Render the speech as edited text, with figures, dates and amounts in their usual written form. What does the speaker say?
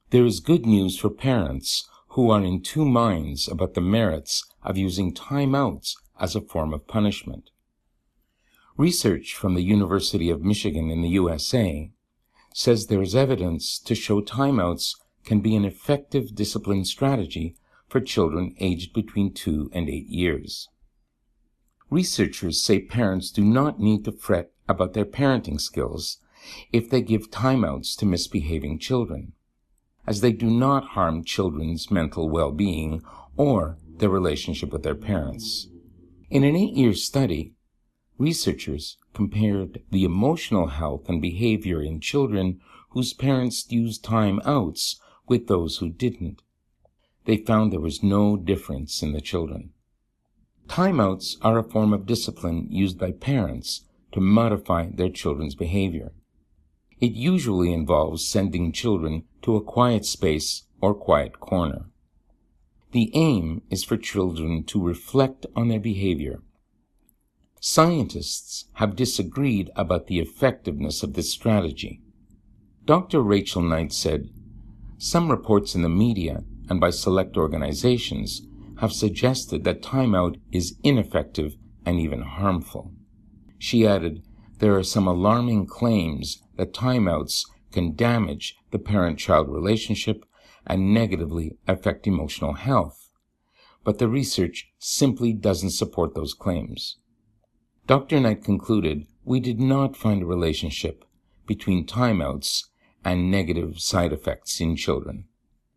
There is good news for parents who are in two minds about the merits of using timeouts as a form of punishment. Research from the University of Michigan in the USA says there is evidence to show timeouts can be an effective discipline strategy for children aged between 2 and 8 years. Researchers say parents do not need to fret about their parenting skills if they give timeouts to misbehaving children, as they do not harm children's mental well-being or their relationship with their parents. In an 8-year study, researchers compared the emotional health and behavior in children whose parents used timeouts with those who didn't. They found there was no difference in the children. Timeouts are a form of discipline used by parents to modify their children's behavior. It usually involves sending children to a quiet space or quiet corner. The aim is for children to reflect on their behavior. Scientists have disagreed about the effectiveness of this strategy. Dr. Rachel Knight said, "Some reports in the media and by select organizations have suggested that timeout is ineffective and even harmful." She added, "There are some alarming claims that timeouts can damage the parent-child relationship and negatively affect emotional health, but the research simply doesn't support those claims." Dr. Knight concluded, "We did not find a relationship between timeouts and negative side effects in children."